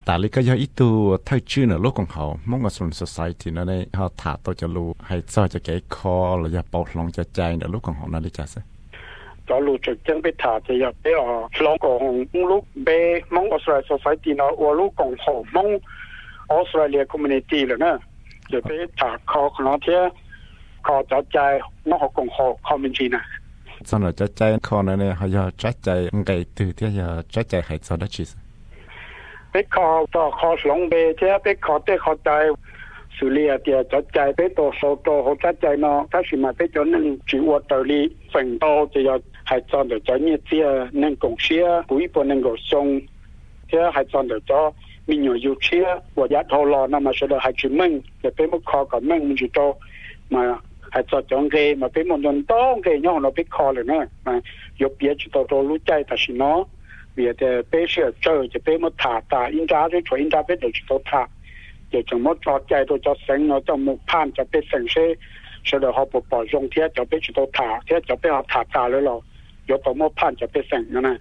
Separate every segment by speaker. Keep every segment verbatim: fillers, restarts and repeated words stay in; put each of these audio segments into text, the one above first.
Speaker 1: แต่ลิก็ยังอีตัวถ้าชื่อในโลกของเขามองว่าส่วน society นั่นเองเขาถาตัวจะรู้ให้ซอยจะแก้คอหรือจะปลดลงจะใจในโลกของเขานั่นลิจ้ะสิ
Speaker 2: จะรู้จะจังไปถาจะอยากไปอ๋อลองของลูกเบมองออสเตรเลีย society เนาะว่าลูกของเขามองออสเตรเลีย community เลยนะจะไปถาคอของเราเท่าคอจะใจมองเขาของเขา community นะ
Speaker 1: สำหรับจะใจคอนั่นเองเขาจะใจใจไงตื่นที่จะใจใจให้ซอยได้ชีส
Speaker 2: ไปขอต่อขอสลงเบเจ้าไปขอเต้ขอใจสุริยะเดียจัดใจไปตัวโซโตเขาจัดใจเนาะถ้าสิมาไปจนนั่งจีวัวตอลีฝังโตจะ要ให้จอนเดี๋ยวจะเนี่ยเจ้านั่งกงเชียกุยปนนั่งกงทรงเจ้าให้จอนเดี๋ยวจะมีหน่วยยูเชียวัวยัดทอลอนั่นมาเสด็จให้จีมึงเดี๋ยวไปมุขคอกับมึงมันจีโตมาให้จอนจงเกมาไปมันจนต้องเกย่องเราไปคอเลยนะมายกเบียจีโตโตรู้ใจแต่สิเนาะvì thế bây giờ chơi thì bây một thả ta in ra thì chuyện in ra bây giờ chỉ có thả để cho một trò chơi tôi cho sinh nó cho một pan cho bây sinh sẽ sẽ được họ bỏ bỏ dùng thế cho bây chỉ có thả thế cho bây họ thả ta rồi rồi có tổ một pan cho bây sinh nữa này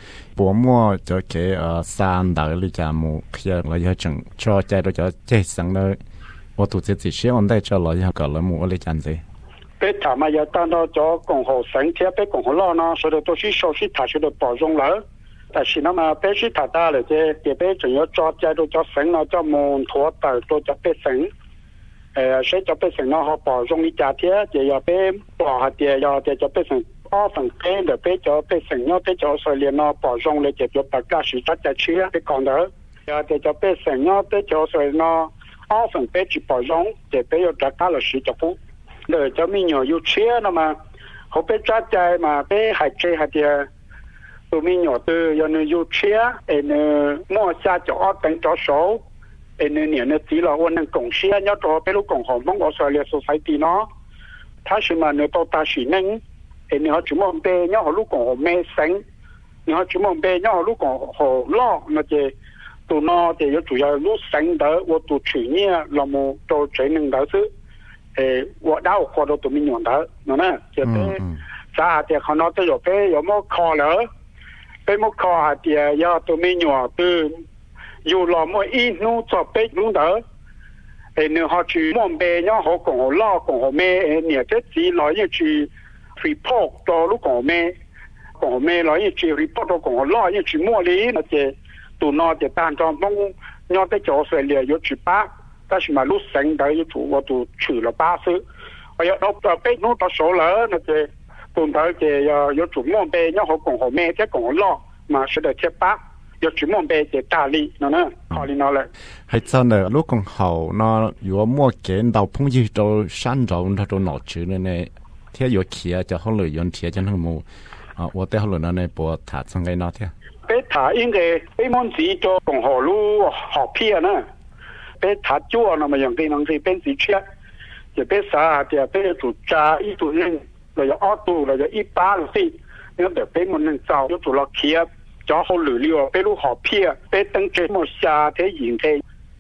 Speaker 1: bộ mua cho cái ở san đảo lý trả một khi là giờ chừng cho chơi tôi cho chơi sinh nữa我肚子只需要带着了，要搞了么？我来讲子。
Speaker 2: 被他们要当到做共和生贴，被共和老呢，所以都是手续他是的保重了。但是那么必须他大了这，也被仲要抓在都叫省了，叫门拖到都叫被省，呃，谁叫被省了好保重的家庭，也要被保下的，要的叫被省，二分给的被叫被省要被叫所连了保重的，就叫大家是大家去被讲的，要的叫被省要被叫所呢，二分被去保重，也被要大家了是叫不，那叫民有有车了嘛，后被抓在嘛，被还车还的。tụi mình nhỏ từ giờ nó yêu chia, em mua xa cho ở tỉnh cho số, em nhiều nó chỉ là ôn năng cộng chia nhớ cho cái lúc cộng họ mong ở Australia society nó,他是嘛nó到大学能，em họ chỉ mong bé nhớ họ lúc cộng họ mê sinh, họ chỉ mong bé nhớ họ lúc cộng họ lo, nó chỉ tụi nó thì chủ yếu lúc sinh đó, 我 tụi chủ nghĩa là một tổ chức năng đó chứ, 诶，我到活到tụi mình nhỏ đó, nó nè, chỉ bé, sao thì họ nói tới rồi bé, 有冇考了？被莫考下啲要都没鸟都有那么一路做被弄到，诶，你好去蒙被要好讲好老讲好咩？诶，你这只来一去 report 到路讲咩？讲咩来一去 report 到讲好老一去莫里那些都那啲单张蒙要在做出来要去八，但是嘛路省的一处我都去了八十，我要到到被弄到手了那些。tụi tôi thì có chủ môn bề nhau họ cũng họ mẹ chứ cũng họ lo mà sẽ được thiết bác có chủ môn bề thì ta lý nó nè họ lý nó lại
Speaker 1: hay sao nè lúc còn hậu nó có mua cái đầu phong gì cho san rộng cho cho nọ chữ này này thế có kia cho họ lợi dụng kia cho nó mua à tôi thấy họ lợi nó này bỏ thả sang cái nó thế
Speaker 2: bé thả in cái bé món gì cho cũng họ lu họ pia nè bé thả chua nó mà dùng cái năng gì bé gì chia thì bé sa thì bé chủ cha ít chủ nhân rồi giờ auto rồi giờ ít ba rồi gì nếu để bé một lần sau nếu tụi nó kia cho họ lừa liều bé lúc họ pia bé tăng chế một xa thế gì thế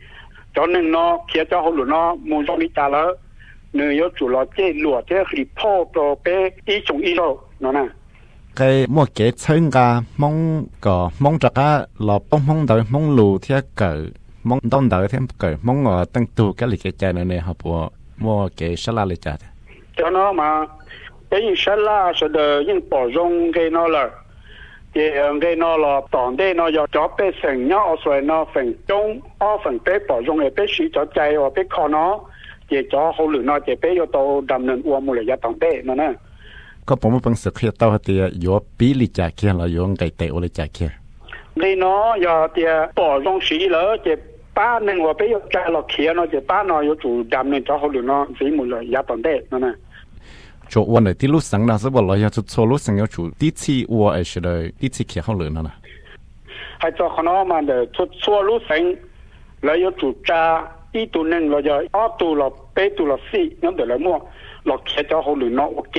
Speaker 2: cho nên nó kia cho họ lừa nó muốn cho đi trả lỡ nếu có tụi nó chế lừa thế report cho bé ít chung ít rồi nó nè
Speaker 1: cái mua cái chân ga mong có mong chắc á là mong mong đợi mong lù thế cỡ mong đông đợi thêm cỡ mong ở tăng tu cái lịch cái trái này này họ mua mua cái salad lịch trái
Speaker 2: cho nó mà cái salad sẽ được những bảo dung cái nó là thì cái nó là toàn đây nó do cho bé sinh nhá rồi nó phần trung ở phần bé bảo dung này bé sĩ cho chạy và bé khó nó thì cho hậu lửa nó thì bé yêu cầu đầm nền uống một lần giá toàn bé nó nè
Speaker 1: ก็ผมเป็นสึกที่ตัวที่อยู่ปีลิจ่าเคียนเราอยู่ไกลเตอลิจ่าเคียน
Speaker 2: นี่เนาะอย่าที่ป่อตรงสีเลยที่ป้าหนึ่งว่าไปอยู่ใจเราเคียนเนาะที่ป้าเนาะอยู่จู่ดำเนี่ยจะเขาหรือเนาะสีหมดเลยยาตอนเด็กนั่นน่ะ
Speaker 1: จู่วันไหนที่รู้สังนะสมมติเราอยากจะโชว์รู้สังอยู่จู่ที่ที่วัวไอ้สิ่งเลยที่ที่เคียนเขาหรือนั่นน่ะ
Speaker 2: ให้เจ้าเขาเนาะมาเดี๋ยวชุดชัวรู้สังแล้วอยู่จู่จ้าอีตัวหนึ่งเราจะอ้อตัวเราไปตัวเราสีนั่นเดี๋ยวเรามั่วเราเคียนเจ้าเขาหรือเนาะโอเค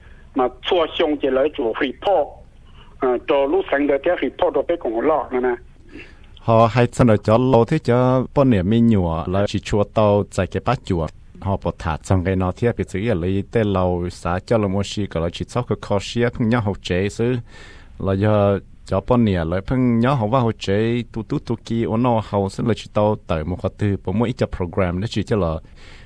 Speaker 2: mà chua xong thì lấy chủ report, cho lúc sáng đó thì report đó phải cũng lo nữa nè.
Speaker 1: Họ hay cho nó cho lâu thế cho bọn niệm mình nhua là chỉ chua tàu tại cái bát chua, họ bỏ thả trong cái nó thì bị sự lấy tên lâu xã cho là mua xí cái là chỉ sau cái khó xí không nhau học chế xứ là do cho bọn nè lại phân nhớ họ vào họ chế tu tu tu kia ôn nó họ sẽ là chỉ tao tới một cái từ bộ mỗi cái program đó chỉ cho là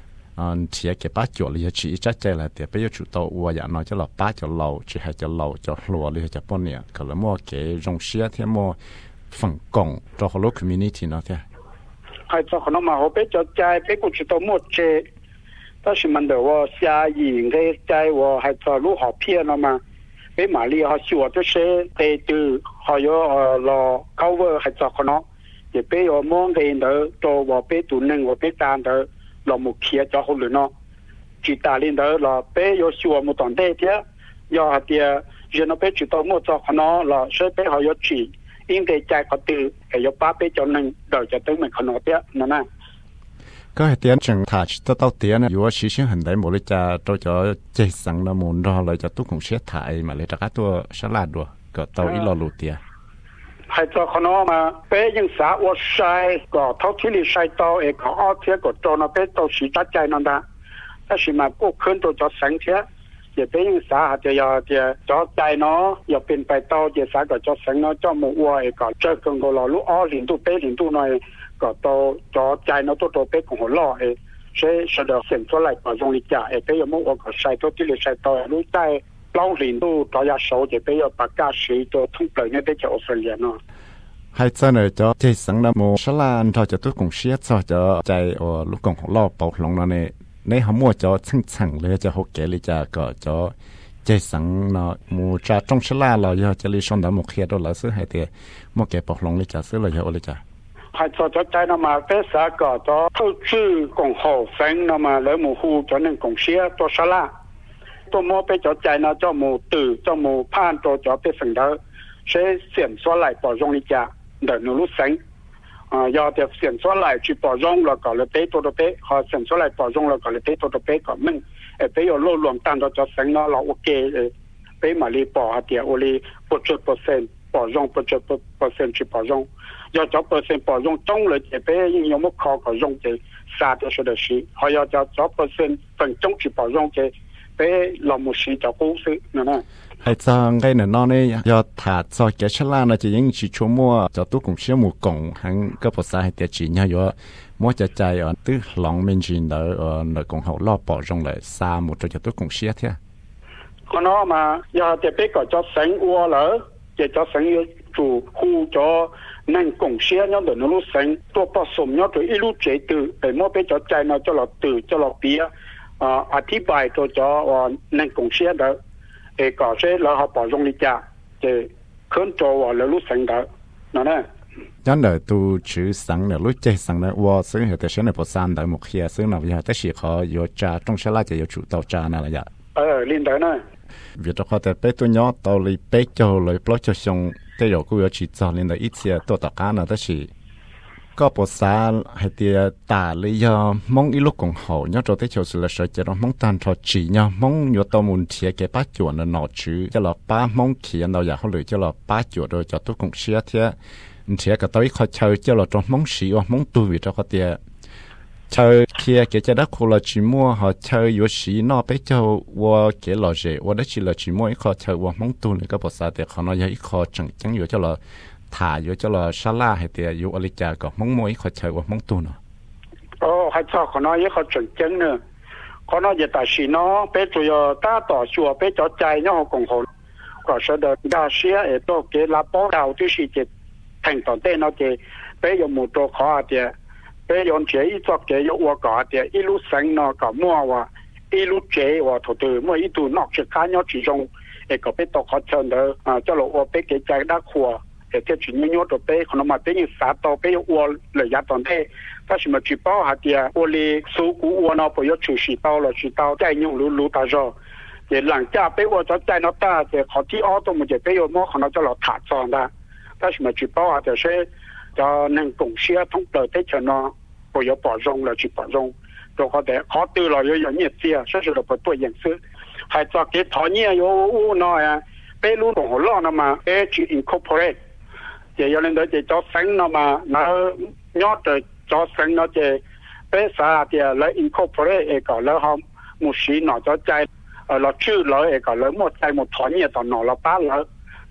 Speaker 1: anh chỉ cái ba chỗ là chỉ chắc chắn là để bây giờ chủ tàu và nhà nó cho là ba chỗ lầu chỉ hai chỗ lầu cho lùa liền cho bọn nè còn là mua cái rong xe thì mua phần công cho họ lúc community nó thế
Speaker 2: hay cho nó mà họ biết cho trái biết cũng chỉ tao mua chế但是มันเดี๋ยว下雨的在我还做路好偏了嘛，被马里好修就是得都还有呃老高位还做可能，也被我忙的的做我被读能我被单的老木切做好了呢，只打领的了被有修我们当地的，要下的人那被知道么做可能了，所以被还有只应该在个地还有八被就能了就等们可能的那那。
Speaker 1: ก็เหตุการณ์จังถ้าจะต้องเตี้ยนะอยู่ว่าชี้ชื่อหันได้หมดเลยจะตัวจะเจสังละมุนรอเลยจะตุ้งของเสียถ่ายมาเลยจะก็ตัวฉลาดด้วยก็ตัวอีหลอลูเตี้ย
Speaker 2: ให้ตัวคนน้มาเป้ยังสาวใช้ก็เท่าที่ลิใช้ตัวเอกก็อ้อเทียก็โจนเป้ตัวสีจัดใจนั่นนะถ้าสิมากู้ขึ้นตัวจะสังเทียอย่าเป้ยังสาวจะอย่าจะจะใจเนาะอย่าเป็นไปตัวจะสาวก็จะสังเนาะจะมัวเอกก็เจอกันก็รอลูกอ้อหลินตู้เป้หลินตู้หน่อยก็ตัวจะใจเนาะตัวตัวเป้ของหัวล้อเอใช้แสดงเสียงตัวไหลปะรงลิจ่าเอเป้ยังมัวก็ใช้ตัวที่ลิใช้ตัวรู้ใจเล่าหลินตู้ตัวยาโซ่จะเป้ยังปากกาสีตัวทุ่งเปลือยเนี่ยเป้จะออสเตรเลียเนาะ
Speaker 1: ให้เจ้าหน่อยจะเจสังละโมฉลาดเราจะตุ้งเสียจะจะใจโอ้ลูกกงของเราเป่าลงนั่นเองในหัวมัวจะชั้งชั้งเลยจะหกเกลิจะก็จะเจสังเนาะมูจะจงฉลาดเราจะจะลิชนดำมุขเขียดเราซื้อให้เตะมัวเก็บเป่าลงเลยจะซื้อเราจะโอเลยจ้ะ
Speaker 2: ให้จะจะใจนมาเป็นสากก็จะเข้าชื่อกงหอแสงนมาแล้วมูฮูจะหนึ่งกงเสียตัวฉลาดตัวมัวไปจะใจนะจะมูตื่นจะมูผ่านตัวจะเป็นสังเดชใช้เสียงส่วนไหลปอรงลิจ่าเดินรู้แสงอ่า要的เสียงส่วนไหล去保容了搞了เป้ตัวตัวเป้和เสียงส่วนไหล保容了搞了เป้ตัวตัวเป้ก็มึงเอเป้有落รวมตั้งตัวจะแสงเนาะเราโอเคเอเป้มาลีปอเดียวโอลีปจุดเปอร์เซ็นต์保容ปจุดเปอร์เซ็นต์去保容要找เปอร์เซ็นต์保容中了เอเป้ยัง有没考个用的啥的说的是还要找找เปอร์เซ็นต์分钟去保容的เป้เราไม่ใช่จะกู้ซื้อนั่นนะ
Speaker 1: ให้จังไงเนี่ยน้องเนี่ยยอดถาดซอยแกชลานะจะยังชิชัวมัวจะตู้กงเชี่ยวหมูกงหังก็ภาษาให้เตียจีเนี่ยอยู่มัวจะใจอ่อนตื้อหลงเมนจีนเดอเออเนกงเขาล่อปอจงเลยซาหมูจะตู้กงเชี่ยเท่า
Speaker 2: คนน้อมายอดจะไปก็จะเสียงวัวเหรอจะจะเสียงจู่หูจะนั่งกงเชี่ยเนี่ยเดี๋ยวนู้นเสียงตัวผสมเนี่ยตัวอีลูกเจตือแต่มัวไปจะใจเนี่ยจะหลอดตือจะหลอดเปียอ่าอธิบายตัวจะว่านั่งกงเชี่ยเด้อเอก็ใช้เราเขาปอรงลิจ่าจะขึ้นตัวว่าเรารู้สังเดนั่นแหละ
Speaker 1: ยันเดอตูชื่อสังเนี่ยรู้ใจสังเนี่ยว่าซึ่งเหตุเช่นในภาษาแต่หมกเขียซึ่งเราอยากจะชี้เขาอยู่จ่าตรงเชล่าจะอยู่จุดต่อจ่านั่นแหละจ้ะ
Speaker 2: เออลินเดอร์นะ
Speaker 1: วิธีเขาแต่เป๊ะตัวย่อตัวเลยเป๊ะจะเลยปล่อยจะส่งแต่อยู่กูอยากชี้จ่าลินเดอร์อีเสียตัวต่อการน่ะแต่ชี้ก็ภาษาให้เตียตาเลยยอมองอีลูกของเขาเนี่ยตัวที่เขาสุดเลยจะเรามองตันทอจีเนี่ยมองอยู่ตัวมุนเทียแกป้าจวนหนอชื่อจะเราป้ามองเขียนเราอยากเขาเลยจะเราป้าจวนโดยจะตัวของเชียเทียเทียกับตัวที่เขาเช่าจะเราต้องมองสีว่ามองตัววิธีเขาเตียเช่าเขียแกจะได้คนละจีมัวเขาเช่าอยู่สีนอไปเจ้าว่าแกเราเจว่าได้ชีละจีมัวอีเขาเช่าว่ามองตัวเลยก็ภาษาแต่เขาเนาะยังอีเขาจังจังอยู่จะเราถ่ายอยู่จะรอชาลาให้เตียอยู่อลิจาก็มองมวยเขาเชื่อว่ามองตัวเนาะ
Speaker 2: โอ้ให้ชอบเขาน้อยเขาจนจังเนอะเขาน้อยจะตัดสินเนาะไปตัวตาต่อชัวไปจ่อใจเนาะของเขาก็เสด็จดาเชียเอโตเกลาปอดาวที่สิจะแทงต่อเต้นเนาะเจไปอยู่หมู่ตัวเขาเตียไปอยู่เจอีจอกเจอยู่วัวก่อเตียอีลูสังเนาะก็มั่วว่าอีลูเจว่าถูกตัวมั่วอีตัวนอกจากการเนาะจีจงเอก็ไปตกเขาเชิญเด้ออ่าเจ้าหลวงว่าไปเกใจด้าขัวเอเทชิมิโยตัวเป้ขนมมาเป็นสาตัวเป้วัวเลยยัดตอนเท่ถ้าสมมติป้าหาเดียวัวเลยสู้กูวัวนอปยศชูสีเต้าหรือสีเต้าใจยุ่งรู้รู้ตาจอเดี๋ยวหลังจากเป้วัวจะใจนอตาเดี๋ยวขอที่อ้อตัวมันจะเป้วัวมอของเราจะหลอดขาดซองได้ถ้าสมมติป้าหาเดียเช่จะนั่งกงเชียทั้งเปิดเทชนอปยศปอรงหรือจีปอรงตัวเขาแต่ขอตื่นเราเยอะอย่างเงี้ยเสียซึ่งเราเปิดตัวอย่างซื้อให้จากเก็บถอนเงี้ยโย่อู้น้อยอ่ะเป้รู้ของหัวล้อนะมาเอจีอินคอร์ปอเรทจะยังเล่นได้จะจ่อแสงนมาเนาะยอดจะจ่อแสงเนาะจะเป็นสาเดียแล้วอินคอร์ปอเรทเองก็แล้วเขามุสีเนาะจ่อใจเออเราชื่อเราเองก็แล้วหมดใจหมดถอนเนี่ยตอนเนาะเราป้าแล้วถ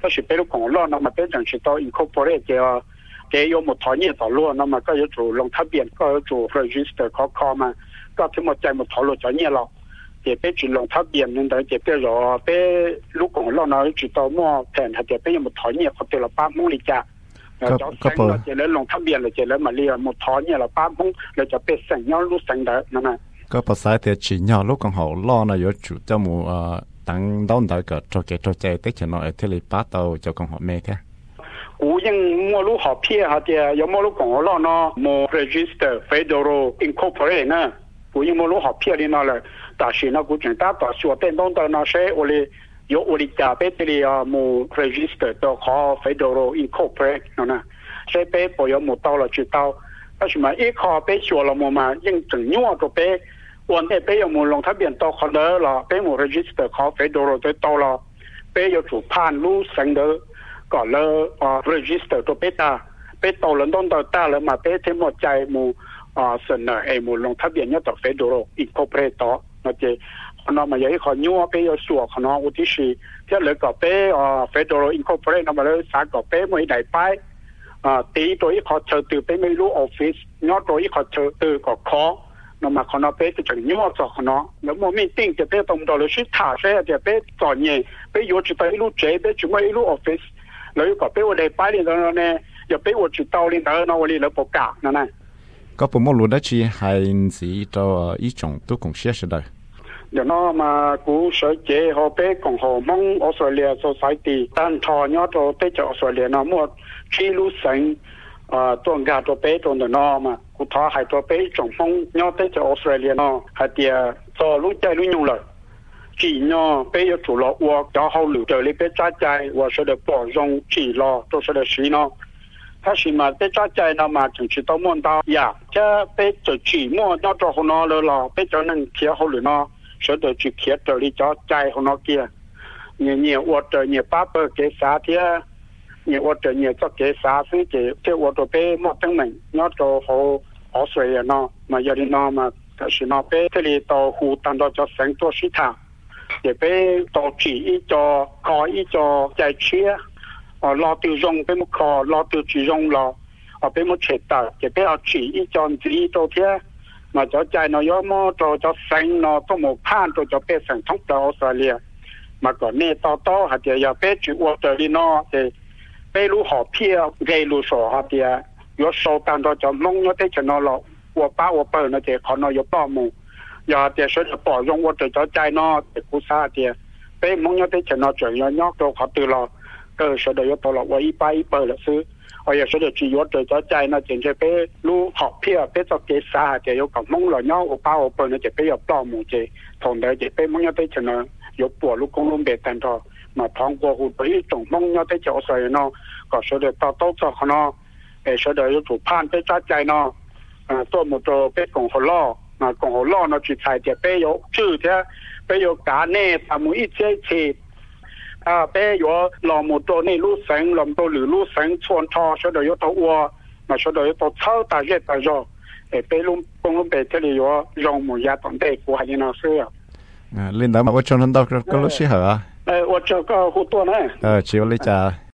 Speaker 2: ก็สิไปลูกของรอนะมาเป็นจังสิต่อ incorporate เจอเกยหมดถอนเนี่ยต่อล้วนนะมาก็จะถูลงทะเบียนก็ถู register ขอคอมาก็ทั้งหมดใจหมดถอนล้วนจะเนี่ยเราเจ็บไปจุดลงทะเบียนนั่นแต่เจ็บไปรอไปลูกของเราเนาะจุดต่อหม้อแผ่นถ้าเจ็บไปยังหมดถอนเนี่ยเขาเตละป้ามุ้งลิจ่าก็ก็พอเจ็บแล้วลงทะเบียนเลยเจ็บแล้วมาเรียนหมดถอนเนี่ยละป้ามุ้งเราจะไปสั่งย้อนลูกสั่งได้นั่นน่ะ
Speaker 1: ก็ภาษาเตียฉีย่อลูกของเขาล่อนะอยู่จุดเจ้าหมูเอ่อตั้งต้นได้ก็โจเกโจเจเต็กจะนอยเทเลป้าเตาเจ้าของเขาเมแค่
Speaker 2: กูยังมัวรู้หอบเพี้ยฮะเดียยังมัวรู้ของเราเนาะมัว register federal incorporate นะกูยังมัวรู้หอบเพี้ยนี่เนาะเลยแต่สินะกูจึงตาต่อส่วนเป็นต้นตอนนั้นใช้โอเลยกโอลิจ่าไปที่อ่ะมัว register ตัวขอ federal incorporate นั่นนะใช้ไปปล่อยมัวเตาละจุดเตาก็สมัยอีขอไปชัวร์ละมัวมายังถึงยั่วตัวไปวันนี้ไปยังมัวลงทะเบียนตัวคอนเดอร์ละไปมัว register ขอ federal ตัวเตาละไปยังถูกผ่านรู้สังเดอก่อนเลยอ่า register ตัวเปตาเปตโตลต้นต่อตาแล้วมาเปเทหมดใจมูอ่าเสนอไอ้มูลงทะเบียนเนี่ยต่อเฟดโรอีกโคเปรตต่อนะเจขนมมาอย่างที่ขอยัวเปยสัวขนมอุทิศที่เหลือก็เปอ่าเฟดโรอีกโคเปรตนำมาเลยสาก็เปไม่ได้ไปอ่าตีตัวอีกขอเชิญตือไปไม่รู้ออฟฟิศยอดตัวอีกขอเชิญตือก็ขอนำมาขนมเปจะถึงยัวต่อขนมแล้วโมมีติ้งจะเปตรงต่อเลยชิดถ่าเสียจะเปต่อเนี่ยเปอยู่จุดไปรู้เจเปจุดไม่รู้ออฟฟิศแล้วก็ไปวันใดไปเรียนตอนนั้นเนี่ยอย่าไปวันจุดเตาเรียนตอนนั้นวันนี้เราประกาศนั่นนะ
Speaker 1: ก็ผมไม่รู้ได้ชีให้สีตัวอีจงตัวของเสียสุดเลย
Speaker 2: เดี๋ยวน้อมากูสวยเจ๋อเขาไปของเขามองออสเตรเลีย society ตั้งทอยอดตัวไปจากออสเตรเลียนะมั่วชีรู้สังอ่าตัวงานตัวไปตัวเดี๋ยวน้อมากูท้าให้ตัวไปจงมองยอดไปจากออสเตรเลียเนาะให้เดียตัวรู้ใจรู้ยุ่งเลยchỉ nhau bây giờ chủ lo và cho họ lựa chọn lấy bé trái trái và sẽ được bảo dùng chỉ lo tôi sẽ được xí nóถ้าสิมาbé trái trái nó mà chẳng chỉ tao muốn tao ya chứ bé chỉ chỉ mua nó cho họ nó rồi lo bé cho nên kia họ lựa nó sẽ được chỉ kia cho đi cho trái họ nó kia nhiều nhiều vật trời nhiều bắp bơ kế xá thế nhiều vật trời nhiều cho kế xá thế chứ chứ vật trời bé một thằng mình nó cho họ họ sợi nó mà giờ đi nó màถ้าสิมาbé thế thì taoหูตันตcho sángตัวสิท่าเดี๋ยวไปต่อจีอีจอคออีจอใจเชี่ยอ๋อรอตัวรงไปมุขอรอตัวจีรงรอเอาไปมุเฉดตาเดี๋ยวไปเอาจีอีจอนจีตัวเที่ยมาจะใจนอยมอตัวจะแสงนอต้องหมกผ่านตัวจะไปแสงท้องตัวออสเตรเลียมาก่อนนี่ต่อต่อหาเดี๋ยวอย่าไปจีออสเตรเลียนอเดี๋ยวไปรู้หอบเพี้ยเกลูสอหาเดี๋ยวยศโซตันตัวจะมงยศได้ชนะหรอวัวป้าวัวเปิลนะเดี๋ยวขอนอยป้อมูอย่าเดี๋ยวฉันจะปล่อยลงวัดจะใจนอเด็กผู้ชายเดียวไปมองยอดได้ชนะจอยยอกตัวเขาตื่นรอก็ฉันเดี๋ยวตลอดว่าอีไปอีเปิดละซื้อเอาอย่าฉันจะจียอดจะใจนะเจนจะไปรู้หอบเพี้ยไปจะเกษาเดี๋ยวยกับมองหล่อยอกป้าอุปเนจะไปยกปลอมมูเจทองเดี๋ยวจะไปมองยอดได้ชนะยกปวดลูกกงลุงเบ็ดตันทอมาท้องกัวหูไปจงมองยอดได้จะใส่นอก็ฉันเดี๋ยวต่อโต๊ะจะขนอเออฉันเดี๋ยวถูกผ่านไปใจนอตัวมุตโตเป็ดของคนล่อมาของล่อเนาะจิตใจจะไปยกชื่อเถอะไปยกการเน่ทำมืออีเจชีอ่าไปยกหล่อมุตโตนี่รู้แสงหล่อมุตโตหรือรู้แสงชวนทอชดยกตัววัวมาชดยกตัวเท้าตาเย็ดตาจอเอไปลุงกงลุงเบ็ดที่เลยว่ารองหมูยาตอนเด็กกูให้ยินเอาเสื้อ
Speaker 1: ลินดามาว่าชนนั้นดอกก็รู้สิเหรอ
Speaker 2: เออว่าเจ้าก็หูตัวนะ
Speaker 1: เออชิวเลยจ้า